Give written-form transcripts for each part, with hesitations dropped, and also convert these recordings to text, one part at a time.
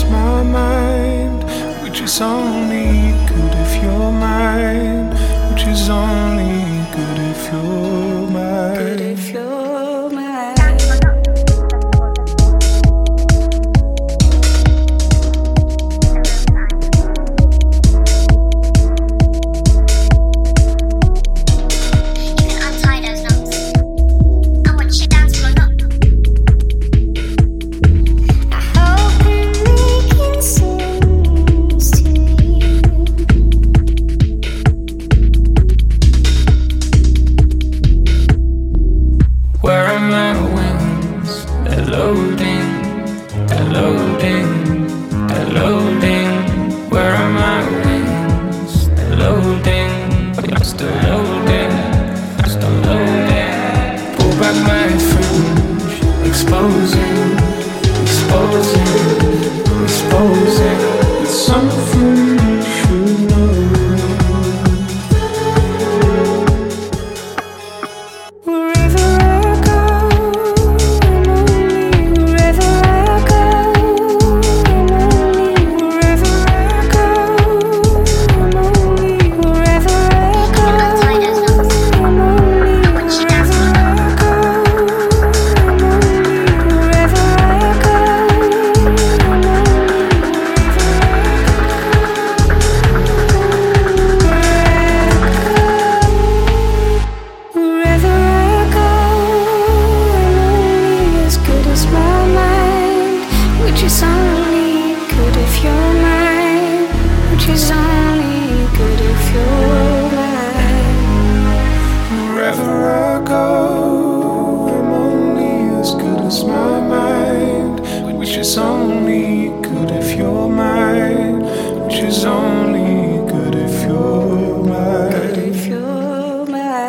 as my mind, which is only good if you're mine, which is only good if you're mine. Good if you're mine. Where are my wings? They're loading, they're loading, they're loading. Where are my wings? They're loading, I'm still loading, I'm still loading. Pull back my fringe, exposing, exposing, exposing. It's something you should know. Which is only good if you're mine, which is only good if you're mine. Wherever I go, I'm only as good as my mind, which is only good if you're mine, which is only good if you're mine. Good if you're mine.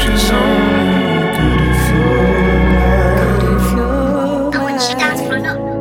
Dance floor, no.